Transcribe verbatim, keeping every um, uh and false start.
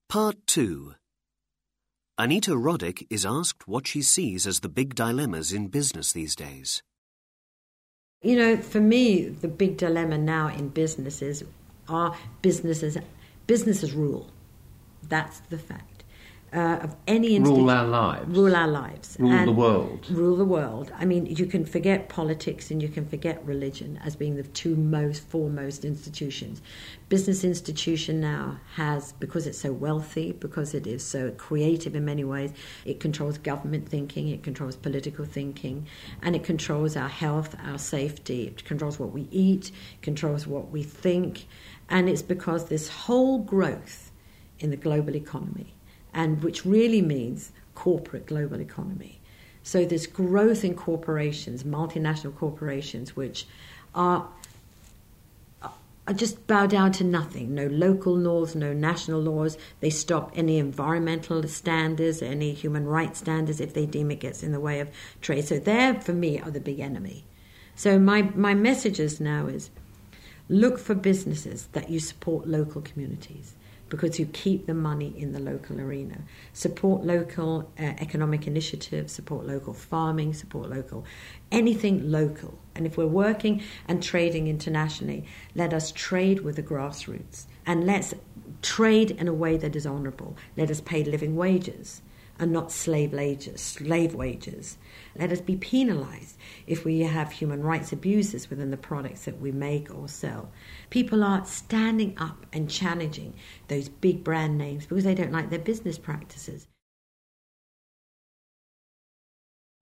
Part two. Anita Roddick is asked what she sees as the big dilemmas in business these days. You know, for me, the big dilemma now in businesses are businesses, businesses rule. That's the fact. Uh, of any institution. Rule our lives. Rule our lives. Rule and the world. Rule the world. I mean, you can forget politics and you can forget religion as being the two most foremost institutions. Business institution now has, because it's so wealthy, because it is so creative in many ways, it controls government thinking, it controls political thinking, and it controls our health, our safety, it controls what we eat, it controls what we think, and it's because this whole growth in the global economy, and which really means corporate global economy. So this growth in corporations, multinational corporations, which are, are just bow down to nothing. No local laws, no national laws. They stop any environmental standards, any human rights standards if they deem it gets in the way of trade. So they, for me, are the big enemy. So my, my messages now is look for businesses that you support local communities, because you keep the money in the local arena. Support local uh, economic initiatives, support local farming, support local, anything local. And if we're working and trading internationally, let us trade with the grassroots. And let's trade in a way that is honourable. Let us pay living wages and not slave wages, slave wages. Let us be penalised if we have human rights abuses within the products that we make or sell. People are standing up and challenging those big brand names because they don't like their business practices.